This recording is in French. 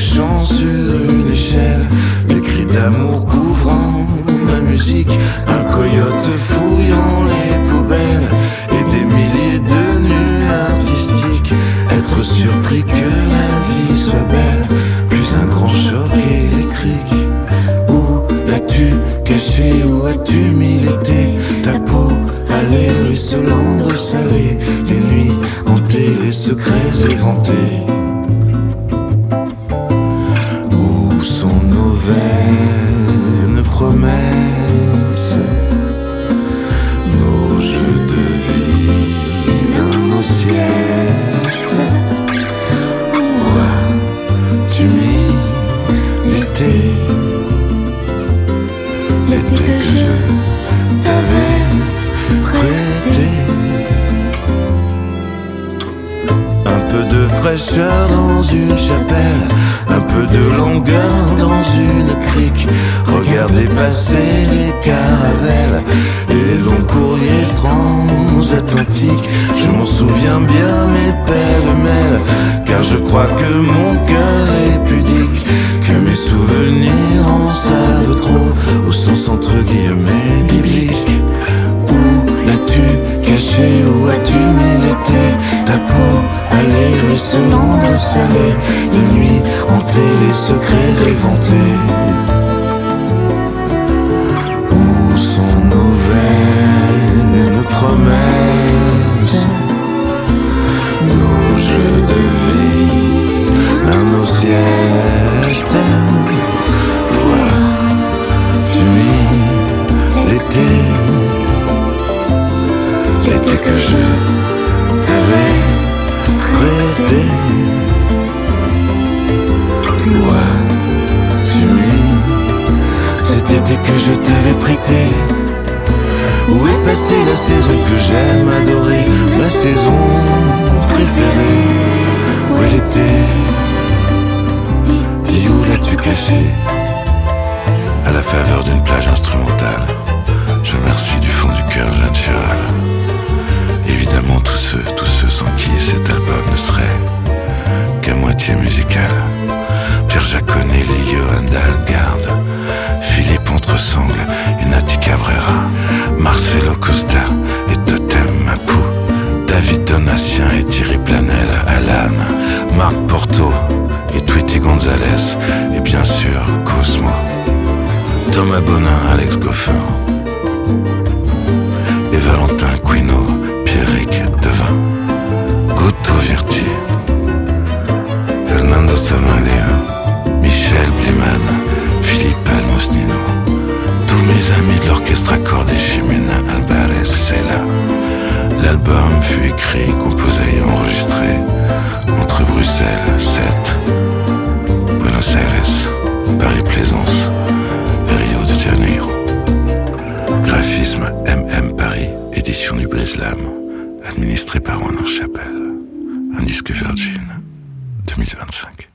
chants sur une échelle, les cris d'amour couvrant la musique, un coyote fouillant les poubelles et des milliers de nus artistiques. Être surpris que la vie soit belle, plus un grand choc électrique. Où l'as-tu caché, où as-tu mis l'été? Ta peau à les ruisselants de salé, les nuits hantées, les secrets éventés. Où sont nos vaines promesses, nos jeux de vie, nos siestes? Où as-tu mis l'été? L'été que je t'avais prêté. Un peu de fraîcheur dans une chapelle, un peu de longueur dans une crique. Regardez passer les caravelles et les longs courriers transatlantiques. Je m'en souviens bien, mais pêle-mêle, car je crois que mon cœur est pudique, que mes souvenirs en savent trop, au sens entre guillemets biblique. Où l'as-tu caché, où as-tu mis l'été? Ta peau allée ruisselant de salé, les nuits hantées, les secrets éventés. Où sont nos vaines promesses, nos jeux de vie, nos siestes? Où as-tu mis l'été? L'été que je t'avais prêté. Où as-tu mis cet été que je t'avais prêté? Où est passée la saison que j'aime adorer, ma saison préférée? Où elle était? Dis où l'as-tu cachée? À la faveur d'une plage instrumentale, je remercie du fond du cœur Jeanne Chéral. Évidemment tous ceux sans qui cet album ne serait qu'à moitié musical. Pierre Jaconnet, Johan Dalgarde, Philippe Entresangle et Nati Cabrera, Marcelo Costa et Totem Mapou, David Donatien et Thierry Planel, Alan, Marc Porto et Tweety Gonzalez, et bien sûr Cosmo, Thomas Bonin, Alex Goffer et Valentin Quino, Pierrick Devin, Guto Virti, Fernando Samalia, Michel Bliman, Philippe Almosnino, tous mes amis de l'orchestre accordé Jimena Alvarez Sela. L'album fut écrit, composé et enregistré entre Bruxelles 7, Buenos Aires, Paris-Plaisance et Rio de Janeiro. Graphisme MM Paris, édition du Brislam, administré par Warner Chappell. Un disque Virgin 2025.